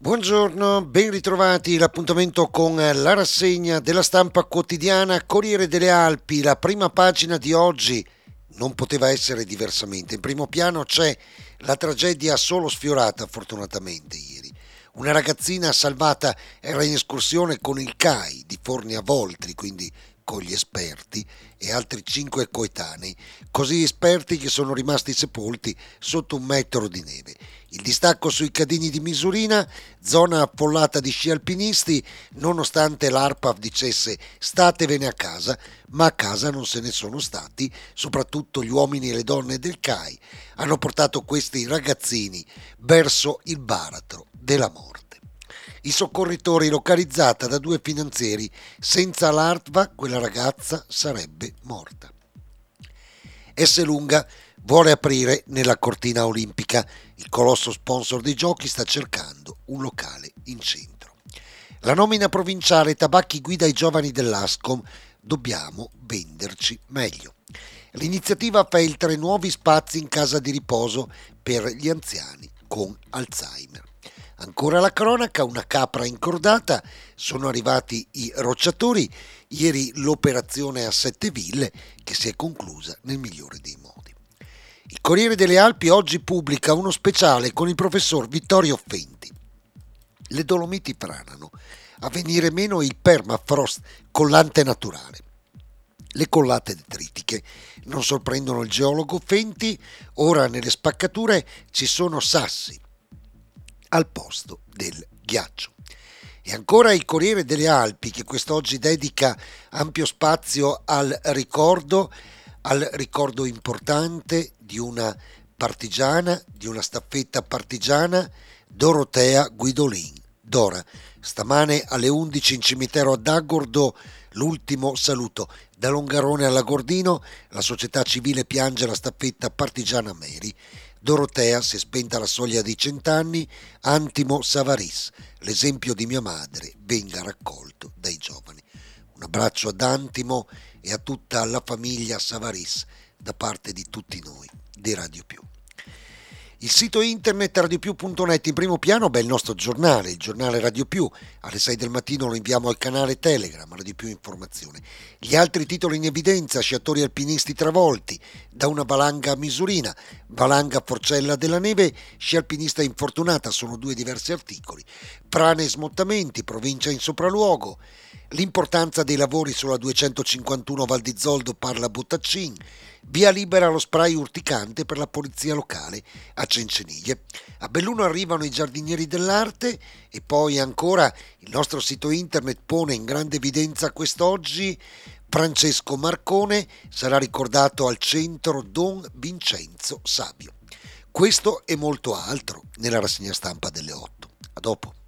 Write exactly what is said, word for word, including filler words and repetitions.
Buongiorno, ben ritrovati. L'appuntamento con la rassegna della stampa quotidiana Corriere delle Alpi. La prima pagina di oggi non poteva essere diversamente. In primo piano c'è la tragedia solo sfiorata, fortunatamente, ieri. Una ragazzina salvata era in escursione con il C A I di Forni a Voltri, quindi con gli esperti, e altri cinque coetanei, così esperti che sono rimasti sepolti sotto un metro di neve. Il distacco sui Cadini di Misurina, zona affollata di sci alpinisti, nonostante l'ARPAF dicesse statevene a casa, ma a casa non se ne sono stati, soprattutto gli uomini e le donne del C A I hanno portato questi ragazzini verso il baratro della morte. I soccorritori localizzata da due finanzieri, senza l'A R T V A quella ragazza sarebbe morta. Esselunga vuole aprire nella cortina olimpica, il colosso sponsor dei giochi sta cercando un locale in centro. La nomina provinciale tabacchi guida i giovani dell'Ascom, dobbiamo venderci meglio. L'iniziativa Feltre nuovi spazi in casa di riposo per gli anziani con Alzheimer. Ancora la cronaca, una capra incordata, sono arrivati i rocciatori, ieri l'operazione a Sette Ville che si è conclusa nel migliore dei modi. Il Corriere delle Alpi oggi pubblica uno speciale con il professor Vittorio Fenti. Le Dolomiti franano, a venire meno il permafrost collante naturale. Le collate detritiche non sorprendono il geologo Fenti, ora nelle spaccature ci sono sassi al posto del ghiaccio. E ancora il Corriere delle Alpi che quest'oggi dedica ampio spazio al ricordo, al ricordo importante di una partigiana, di una staffetta partigiana, Dorotea Guidolin. Dora, stamane alle undici in cimitero ad Agordo, l'ultimo saluto. Da Longarone alla Gordino, la società civile piange la staffetta partigiana Mary. Dorotea si è spenta alla soglia dei cent'anni, Antimo Savaris, l'esempio di mia madre, venga raccolto dai giovani. Un abbraccio ad Antimo e a tutta la famiglia Savaris da parte di tutti noi di Radio Più. Il sito internet radio più punto net in primo piano, beh, il nostro giornale, il giornale Radio Più, alle sei del mattino lo inviamo al canale Telegram, Radio Più Informazione. Gli altri titoli in evidenza, sciatori alpinisti travolti, da una valanga a Misurina, valanga a Forcella della Neve, sci alpinista infortunata, sono due diversi articoli, frane e smottamenti, provincia in sopralluogo, l'importanza dei lavori sulla duecentocinquantuno Val di Zoldo parla Bottaccin, via libera allo spray urticante per la polizia locale a Cenceniglie. A Belluno arrivano i giardinieri dell'arte e poi ancora il nostro sito internet pone in grande evidenza quest'oggi Francesco Marcone sarà ricordato al centro Don Vincenzo Sabio. Questo e molto altro nella rassegna stampa delle otto. A dopo.